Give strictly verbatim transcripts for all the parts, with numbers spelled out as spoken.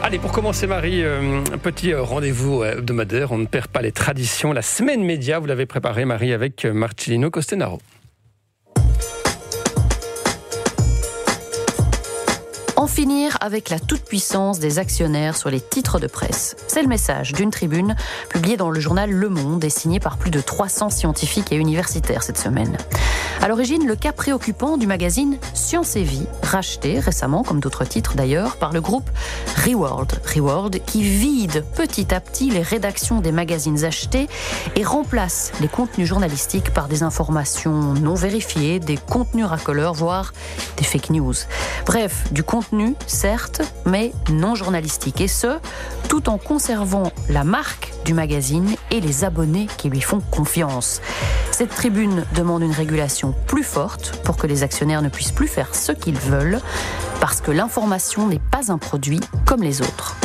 Allez, pour commencer, Marie, euh, un petit rendez-vous hebdomadaire. On ne perd pas les traditions. La semaine média, vous l'avez préparée, Marie, avec Marcellino Costenaro. En finir avec la toute-puissance des actionnaires sur les titres de presse. C'est le message d'une tribune publiée dans le journal Le Monde et signée par plus de trois cents scientifiques et universitaires cette semaine. À l'origine, le cas préoccupant du magazine Science et Vie, racheté récemment, comme d'autres titres d'ailleurs, par le groupe Reworld. Reworld qui vide petit à petit les rédactions des magazines achetés et remplace les contenus journalistiques par des informations non vérifiées, des contenus racoleurs, voire des fake news. Bref, du contenu, certes, mais non journalistique. Et ce, tout en conservant la marque du magazine et les abonnés qui lui font confiance. Cette tribune demande une régulation plus forte pour que les actionnaires ne puissent plus faire ce qu'ils veulent, parce que l'information n'est pas un produit comme les autres.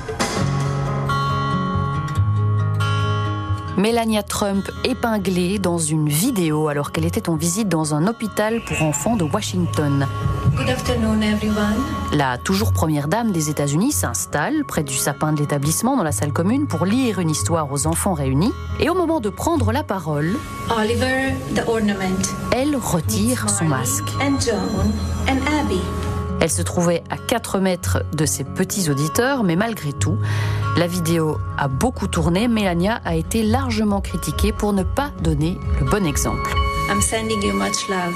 Melania Trump épinglée dans une vidéo alors qu'elle était en visite dans un hôpital pour enfants de Washington. Good afternoon, everyone. La toujours première dame des États-Unis s'installe près du sapin de l'établissement dans la salle commune pour lire une histoire aux enfants réunis. Et au moment de prendre la parole, Oliver, the ornament. Elle retire son masque. And John and Abby. Elle se trouvait à quatre mètres de ses petits auditeurs, mais malgré tout, la vidéo a beaucoup tourné. Melania a été largement critiquée pour ne pas donner le bon exemple. I'm sending you much love.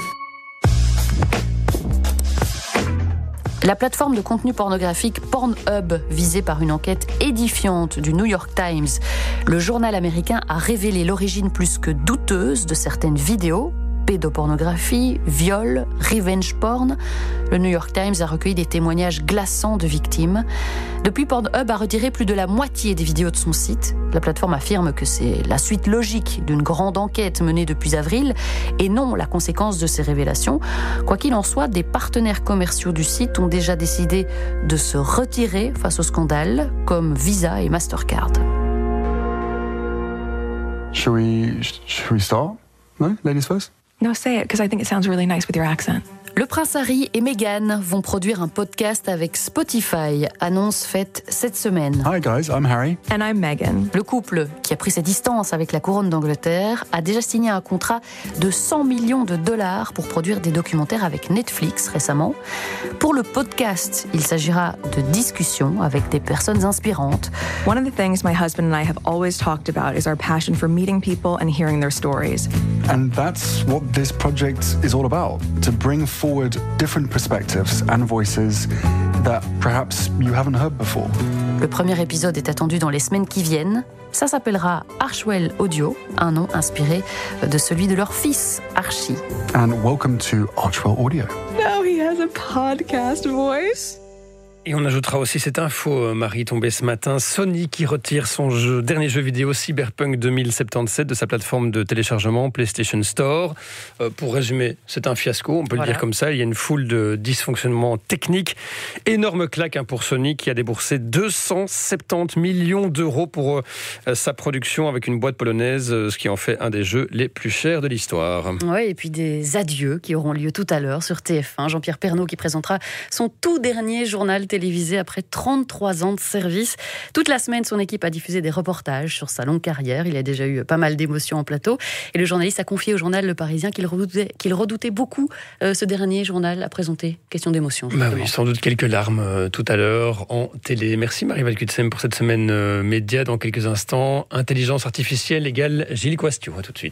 La plateforme de contenu pornographique Pornhub, visée par une enquête édifiante du New York Times, le journal américain a révélé l'origine plus que douteuse de certaines vidéos. Pédopornographie, viol, revenge porn. Le New York Times a recueilli des témoignages glaçants de victimes. Depuis, Pornhub a retiré plus de la moitié des vidéos de son site. La plateforme affirme que c'est la suite logique d'une grande enquête menée depuis avril et non la conséquence de ces révélations. Quoi qu'il en soit, des partenaires commerciaux du site ont déjà décidé de se retirer face au scandale, comme Visa et Mastercard. Shall we, shall we start? No? Ladies first? No, say it, because I think it sounds really nice with your accent. Le prince Harry et Meghan vont produire un podcast avec Spotify, annonce faite cette semaine. Hi guys, I'm Harry. And I'm Meghan. Le couple, qui a pris ses distances avec la couronne d'Angleterre, a déjà signé un contrat de cent millions de dollars pour produire des documentaires avec Netflix récemment. Pour le podcast, il s'agira de discussions avec des personnes inspirantes. One of the things my husband and I have always talked about is our passion for meeting people and hearing their stories. And that's what this project is all about, to bring forward different perspectives and voices that perhaps you haven't heard before. Le premier épisode est attendu dans les semaines qui viennent. Ça s'appellera Archwell Audio, un nom inspiré de celui de leur fils, Archie. And welcome to Archwell Audio. Now he has a podcast voice. Et on ajoutera aussi cette info, Marie, tombée ce matin. Sony qui retire son jeu, dernier jeu vidéo Cyberpunk deux mille soixante-dix-sept de sa plateforme de téléchargement PlayStation Store. Euh, pour résumer, c'est un fiasco, on peut voilà. le dire comme ça. Il y a une foule de dysfonctionnements techniques. Énorme claque hein, pour Sony qui a déboursé deux cent soixante-dix millions d'euros pour euh, sa production avec une boîte polonaise, euh, ce qui en fait un des jeux les plus chers de l'histoire. Oui, et puis des adieux qui auront lieu tout à l'heure sur T F un. Jean-Pierre Pernaut qui présentera son tout dernier journal télévisé après trente-trois ans de service. Toute la semaine, son équipe a diffusé des reportages sur sa longue carrière. Il a déjà eu pas mal d'émotions en plateau. Et le journaliste a confié au journal Le Parisien qu'il redoutait, qu'il redoutait beaucoup euh, ce dernier journal à présenter. Question d'émotion. Bah oui, sans doute quelques larmes euh, tout à l'heure en télé. Merci Marie-Val Kutsem pour cette semaine euh, média. Dans quelques instants, intelligence artificielle égale Gilles Coastiou. À tout de suite.